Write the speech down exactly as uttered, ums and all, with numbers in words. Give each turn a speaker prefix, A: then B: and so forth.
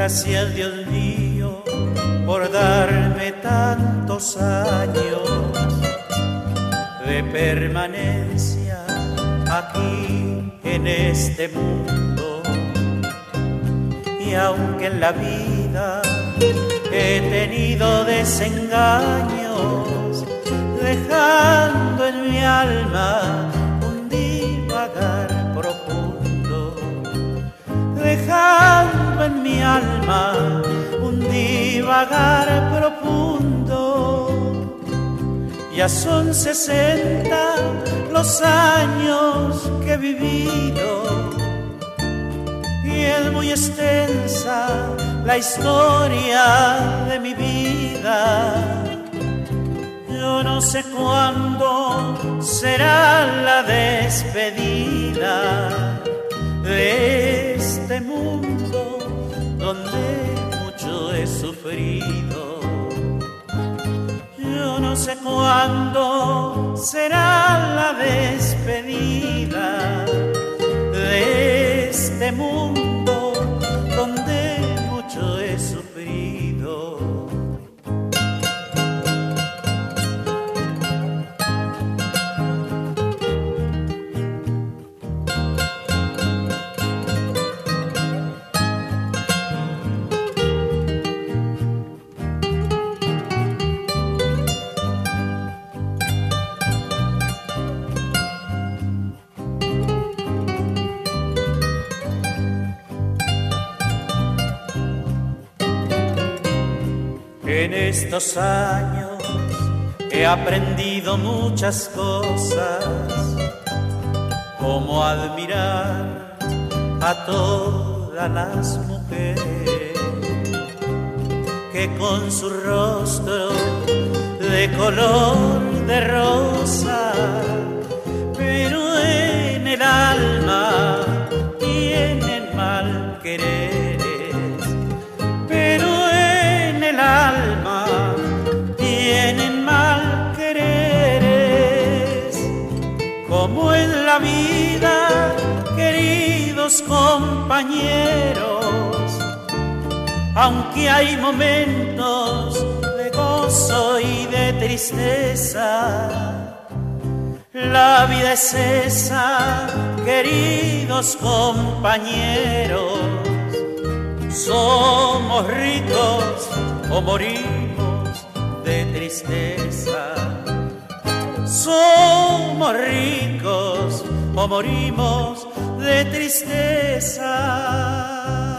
A: Gracias, Dios mío, por darme tantos años de permanencia aquí en este mundo. Y aunque en la vida he tenido desengaños, dejando en mi alma un divagar profundo, dejando en mi alma un divagar profundo. Ya son sesenta los años que he vivido y es muy extensa la historia de mi vida. Yo no sé cuándo será la despedida de este mundo donde mucho he sufrido. Yo no sé cuándo será la despedida de este mundo donde mucho he sufrido. En estos años he aprendido muchas cosas, como admirar a todas las mujeres que con su rostro de color de rosa, pero en el alma tienen mal querer. Alma tienen mal quereres, como en la vida, queridos compañeros. Aunque hay momentos de gozo y de tristeza, la vida es esa, queridos compañeros. Somos ricos o morimos de tristeza. Somos ricos o morimos de tristeza.